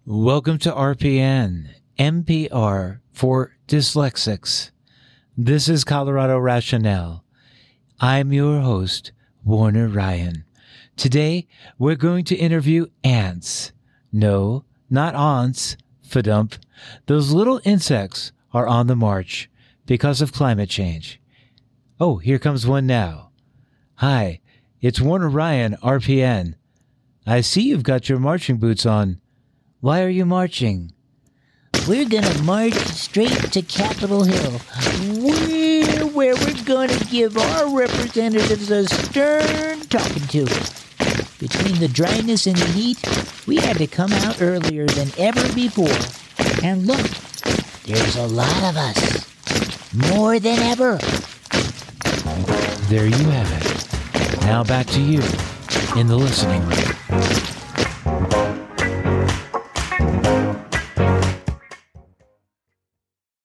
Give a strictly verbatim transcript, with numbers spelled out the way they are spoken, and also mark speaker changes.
Speaker 1: Welcome to R P N, M P R for Dyslexics. This is Colorado Rationale. I'm your host, Warner Ryan. Today, we're going to interview ants. No, not aunts, fadump. Those little insects are on the march because of climate change. Oh, here comes one now. Hi, it's Warner Ryan, R P N. I see you've got your marching boots on. Why are you marching?
Speaker 2: We're gonna march straight to Capitol Hill, where, where we're gonna give our representatives a stern talking to. Between the dryness and the heat, we had to come out earlier than ever before. And look, there's a lot of us. More than ever.
Speaker 1: There you have it. Now back to you in the listening room.